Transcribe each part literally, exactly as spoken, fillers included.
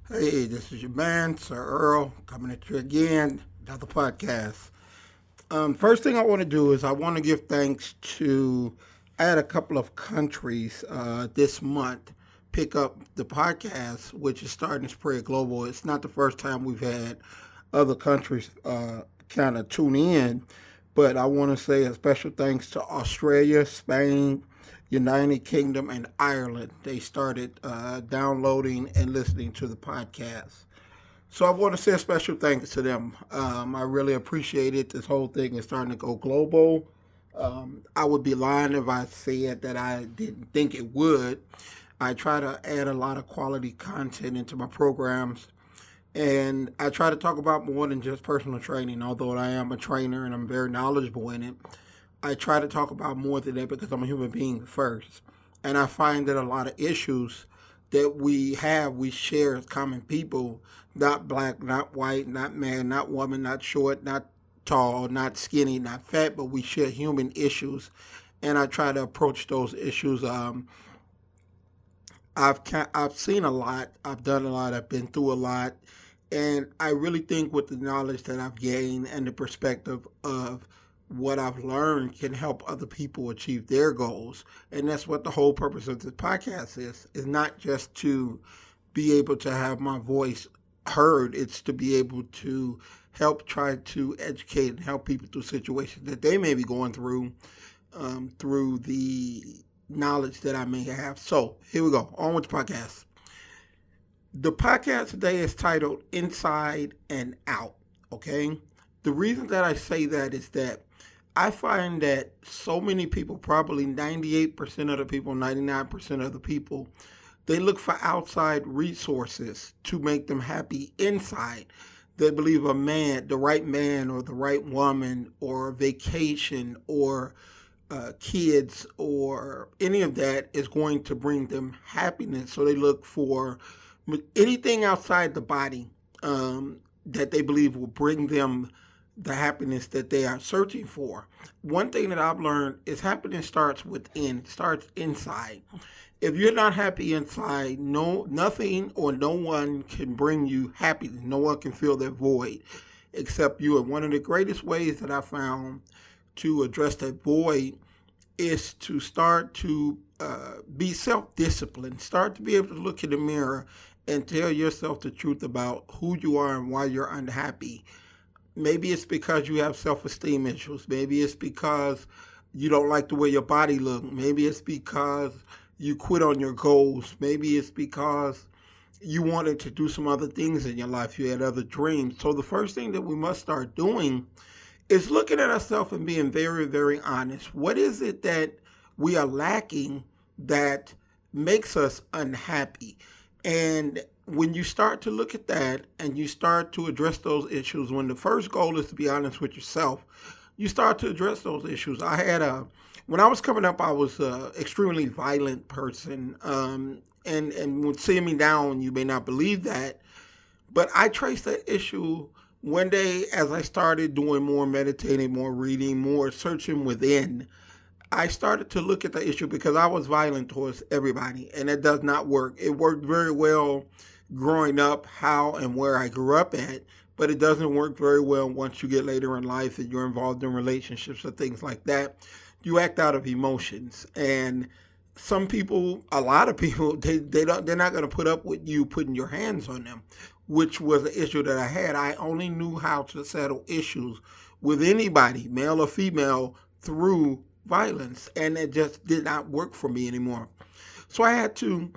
Hey, this is your man, Sir Earl, coming at you again, another podcast. Um, first thing I want to do is I want to give thanks to, I had a couple of countries uh, this month pick up the podcast, which is starting to spread global. It's not the first time we've had other countries uh, kind of tune in, but I want to say a special thanks to Australia, Spain, United Kingdom, and Ireland. They started uh, downloading and listening to the podcast. So I want to say a special thanks to them. Um, I really appreciate it. This whole thing is starting to go global. Um, I would be lying if I said that I didn't think it would. I try to add a lot of quality content into my programs, and I try to talk about more than just personal training, although I am a trainer and I'm very knowledgeable in it. I try to talk about more than that because I'm a human being first. And I find that a lot of issues that we have, we share as common people, not black, not white, not man, not woman, not short, not tall, not skinny, not fat, but we share human issues. And I try to approach those issues. Um, I've I've seen a lot, I've done a lot, I've been through a lot, and I really think with the knowledge that I've gained and the perspective of what I've learned can help other people achieve their goals. And that's what the whole purpose of this podcast is, is not just to be able to have my voice heard, it's to be able to help try to educate and help people through situations that they may be going through um, through the knowledge that I may have. So here we go, on with the podcast. The podcast today is titled Inside and Out, okay? The reason that I say that is that I find that so many people, probably ninety-eight percent of the people, ninety-nine percent of the people, they look for outside resources to make them happy inside. They believe a man, the right man or the right woman or vacation or uh, kids or any of that is going to bring them happiness. So they look for anything outside the body um, that they believe will bring them the happiness that they are searching for. One thing that I've learned is happiness starts within, it starts inside. If you're not happy inside, no, nothing or no one can bring you happiness. No one can fill that void except you. And one of the greatest ways that I found to address that void is to start to uh, be self-disciplined. Start to be able to look in the mirror and tell yourself the truth about who you are and why you're unhappy. Maybe it's because you have self-esteem issues. Maybe it's because you don't like the way your body looks. Maybe it's because you quit on your goals. Maybe it's because you wanted to do some other things in your life. You had other dreams. So the first thing that we must start doing is looking at ourselves and being very, very honest. What is it that we are lacking that makes us unhappy? And when you start to look at that and you start to address those issues, when the first goal is to be honest with yourself, you start to address those issues. I had a, when I was coming up, I was an extremely violent person. Um, and, and when seeing me down, you may not believe that, but I traced that issue one day as I started doing more meditating, more reading, more searching within. I started to look at the issue because I was violent towards everybody, and it does not work. It worked very well growing up, how and where I grew up at, but it doesn't work very well once you get later in life and you're involved in relationships or things like that. You act out of emotions, and some people, a lot of people, they, they don't, they're not going to put up with you putting your hands on them, which was an issue that I had. I only knew how to settle issues with anybody, male or female, through violence, and it just did not work for me anymore. So I had to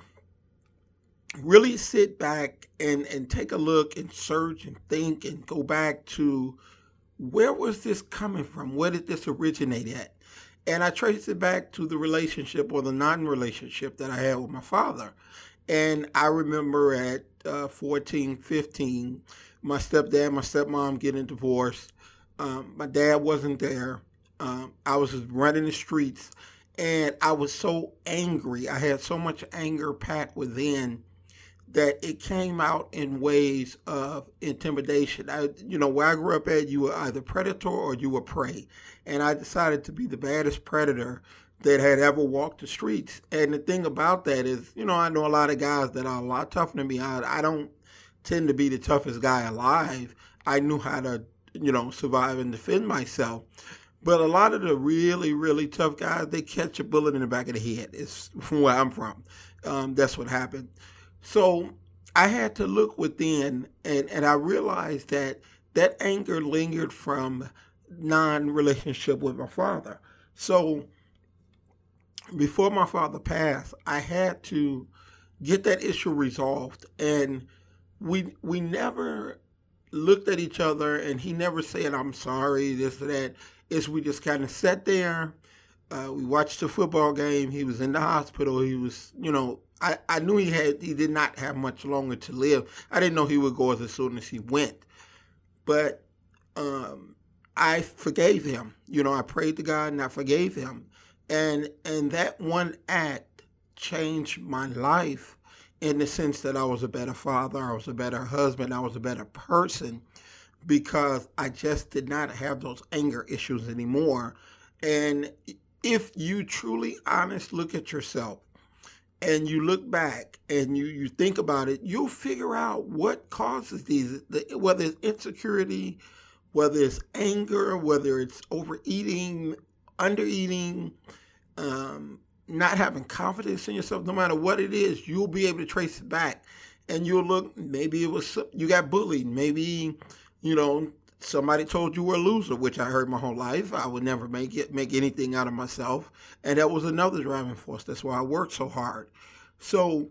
really sit back and, and take a look and search and think and go back to where was this coming from? Where did this originate at? And I traced it back to the relationship or the non-relationship that I had with my father. And I remember at uh, fourteen, fifteen, my stepdad, my stepmom getting divorced. Um, my dad wasn't there. Um, I was just running the streets, and I was so angry. I had so much anger packed within that it came out in ways of intimidation. I, you know, where I grew up at, you were either predator or you were prey. And I decided to be the baddest predator that had ever walked the streets. And the thing about that is, you know, I know a lot of guys that are a lot tougher than me. I, I don't tend to be the toughest guy alive. I knew how to, you know, survive and defend myself. But a lot of the really, really tough guys, they catch a bullet in the back of the head. It's from where I'm from. Um, that's what happened. So I had to look within, and, and I realized that that anger lingered from non-relationship with my father. So before my father passed, I had to get that issue resolved. And we we never looked at each other, and he never said, I'm sorry, this or that. It's we just kind of sat there. Uh, we watched the football game. He was in the hospital. He was, you know, I, I knew he had he did not have much longer to live. I didn't know he would go as soon as he went. But um, I forgave him. You know, I prayed to God and I forgave him. And and that one act changed my life in the sense that I was a better father, I was a better husband, I was a better person, because I just did not have those anger issues anymore. And if you truly honest look at yourself and you look back and you, you think about it, you'll figure out what causes these, whether it's insecurity, whether it's anger, whether it's overeating, undereating, um, not having confidence in yourself. No matter what it is, you'll be able to trace it back. And you'll look, maybe it was, you got bullied, maybe, you know, somebody told you were a loser, which I heard my whole life. I would never make it, make anything out of myself. And that was another driving force. That's why I worked so hard. So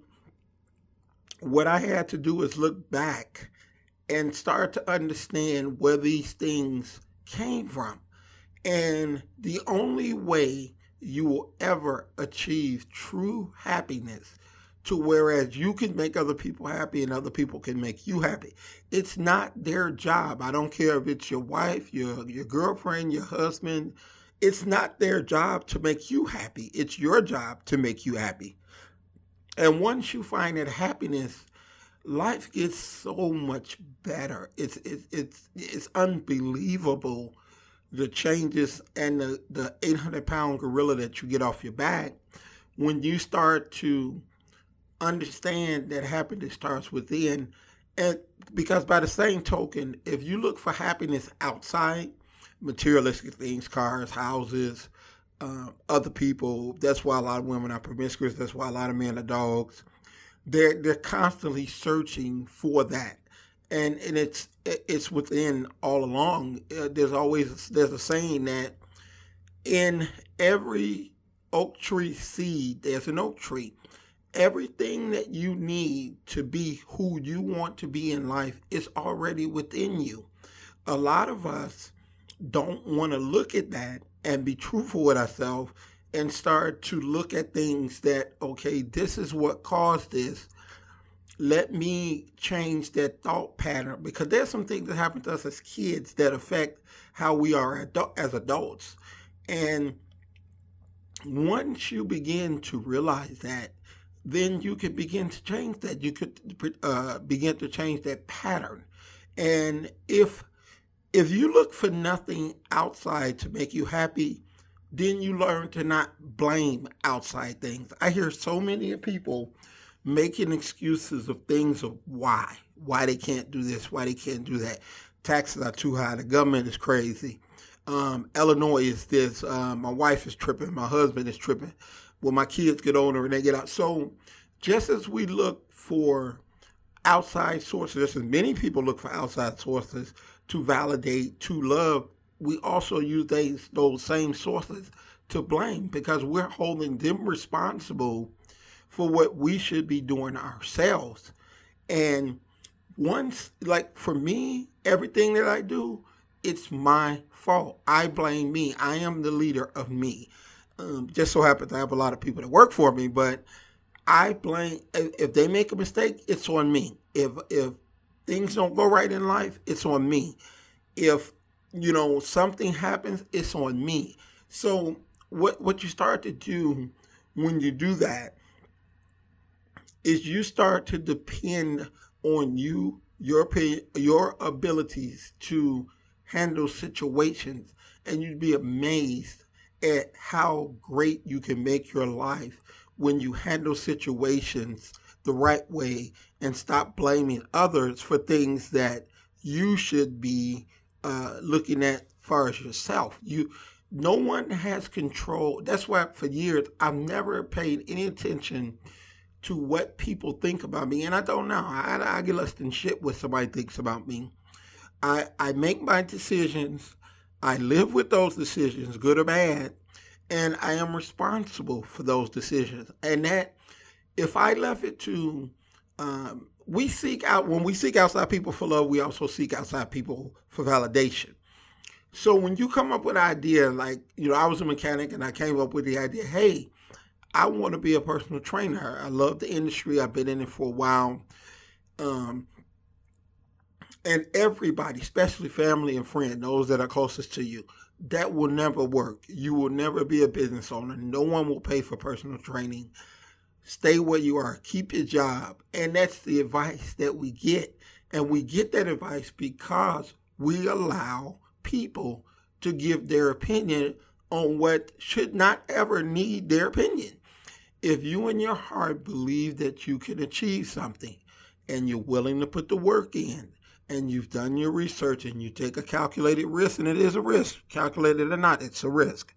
what I had to do is look back and start to understand where these things came from. And the only way you will ever achieve true happiness, to whereas you can make other people happy and other people can make you happy. It's not their job. I don't care if it's your wife, your your girlfriend, your husband. It's not their job to make you happy. It's your job to make you happy. And once you find that happiness, life gets so much better. It's it's it's it's unbelievable, the changes and the, the eight hundred pound gorilla that you get off your back when you start to understand that happiness starts within. And because by the same token, if you look for happiness outside, materialistic things, cars, houses, uh, other people, that's why a lot of women are promiscuous, that's why a lot of men are dogs. They're, they're constantly searching for that. And and it's it's within all along. Uh, there's always, there's a saying that in every oak tree seed, there's an oak tree. Everything that you need to be who you want to be in life is already within you. A lot of us don't want to look at that and be truthful with ourselves and start to look at things that, okay, this is what caused this. Let me change that thought pattern, because there's some things that happen to us as kids that affect how we are as adults. And once you begin to realize that, then you could begin to change that. You could uh, begin to change that pattern. And if if you look for nothing outside to make you happy, then you learn to not blame outside things. I hear so many people making excuses of things of why, why they can't do this, why they can't do that. Taxes are too high. The government is crazy. Um, Illinois is this. Uh, my wife is tripping. My husband is tripping. When my kids get older and they get out. So just as we look for outside sources, just as many people look for outside sources to validate, to love, we also use those, those same sources to blame, because we're holding them responsible for what we should be doing ourselves. And once, like for me, everything that I do, it's my fault. I blame me. I am the leader of me. Um, just so happens I have a lot of people that work for me, but I blame, if they make a mistake, it's on me. If if things don't go right in life, it's on me. If, you know, something happens, it's on me. So what what you start to do when you do that is you start to depend on you, your your abilities to handle situations, and you'd be amazed at how great you can make your life when you handle situations the right way and stop blaming others for things that you should be uh, looking at far as yourself. You, no one has control. That's why for years I've never paid any attention to what people think about me, and I don't know. I, I get less than shit what somebody thinks about me. I I make my decisions. I live with those decisions, good or bad, and I am responsible for those decisions. And that, if I left it to, um, we seek out, when we seek outside people for love, we also seek outside people for validation. So when you come up with an idea, like, you know, I was a mechanic and I came up with the idea, hey, I want to be a personal trainer. I love the industry. I've been in it for a while. Um, and everybody, especially family and friends, those that are closest to you, that will never work. You will never be a business owner. No one will pay for personal training. Stay where you are. Keep your job. And that's the advice that we get. And we get that advice because we allow people to give their opinion on what should not ever need their opinion. If you in your heart believe that you can achieve something and you're willing to put the work in and you've done your research and you take a calculated risk, and it is a risk, calculated or not, it's a risk.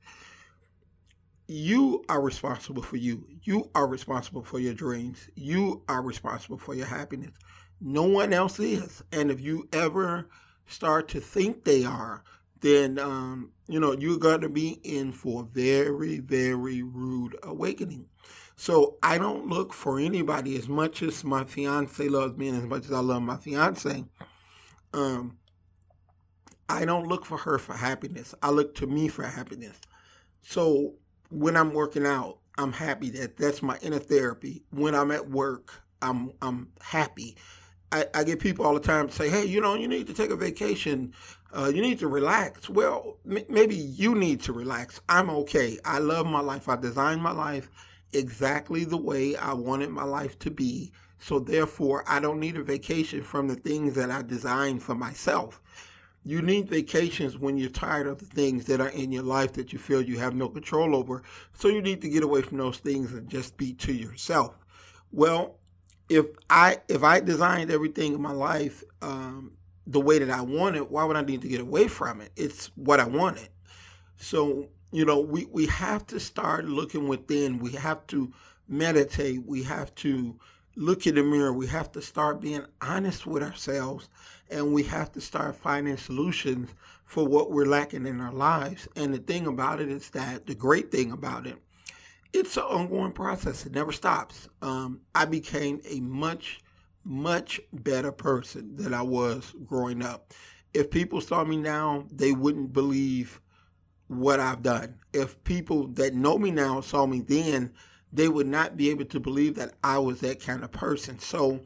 You are responsible for you. You are responsible for your dreams. You are responsible for your happiness. No one else is. And if you ever start to think they are, then, um, you know, you're going to be in for a very, very rude awakening. So I don't look for anybody, as much as my fiance loves me and as much as I love my fiance, um, I don't look for her for happiness. I look to me for happiness. So when I'm working out, I'm happy. That that's my inner therapy. When I'm at work, I'm I'm happy. I, I get people all the time say, hey, you know, you need to take a vacation. Uh, you need to relax. Well, m- maybe you need to relax. I'm okay. I love my life. I designed my life exactly the way I wanted my life to be. So therefore, I don't need a vacation from the things that I designed for myself. You need vacations when you're tired of the things that are in your life that you feel you have no control over. So you need to get away from those things and just be to yourself. Well, if I if I designed everything in my life um, the way that I wanted, why would I need to get away from it? It's what I wanted. So, you know, we, we have to start looking within. We have to meditate. We have to look in the mirror. We have to start being honest with ourselves. And we have to start finding solutions for what we're lacking in our lives. And the thing about it is that, the great thing about it, it's an ongoing process. It never stops. Um, I became a much, much better person than I was growing up. If people saw me now, they wouldn't believe what I've done. If people that know me now saw me then, they would not be able to believe that I was that kind of person. So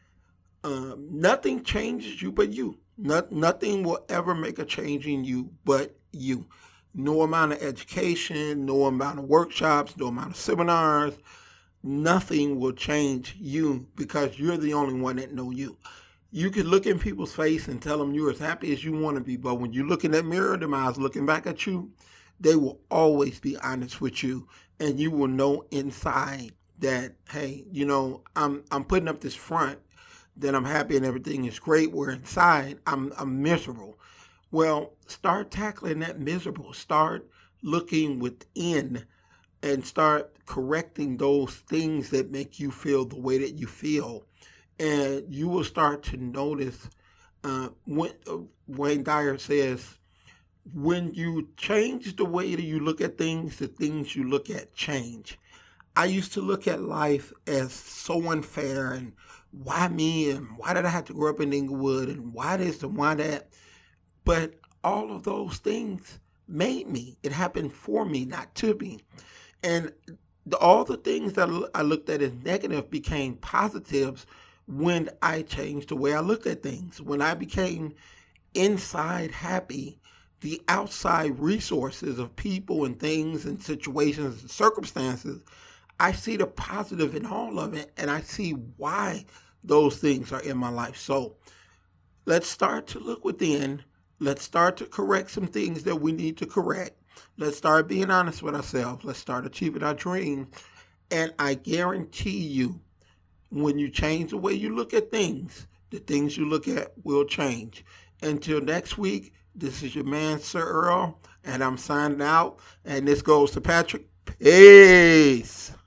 um, nothing changes you but you. Not, nothing will ever make a change in you but you. No amount of education, no amount of workshops, no amount of seminars, nothing will change you because you're the only one that know you. You can look in people's face and tell them you're as happy as you want to be, but when you look in that mirror, them eyes looking back at you, they will always be honest with you, and you will know inside that, hey, you know, I'm I'm putting up this front that I'm happy and everything is great, where inside I'm I'm miserable. Well, start tackling that miserable. Start looking within and start correcting those things that make you feel the way that you feel. And you will start to notice, uh, when, uh, Wayne Dyer says, when you change the way that you look at things, the things you look at change. I used to look at life as so unfair, and why me, and why did I have to grow up in Inglewood, and why this and why that. But all of those things made me. It happened for me, not to me. And the, all the things that I looked at as negative became positives when I changed the way I looked at things. When I became inside happy, the outside resources of people and things and situations and circumstances, I see the positive in all of it, and I see why those things are in my life. So let's start to look within. Let's start to correct some things that we need to correct. Let's start being honest with ourselves. Let's start achieving our dreams. And I guarantee you, when you change the way you look at things, the things you look at will change. Until next week, this is your man, Sir Earl, and I'm signing out. And this goes to Patrick. Peace.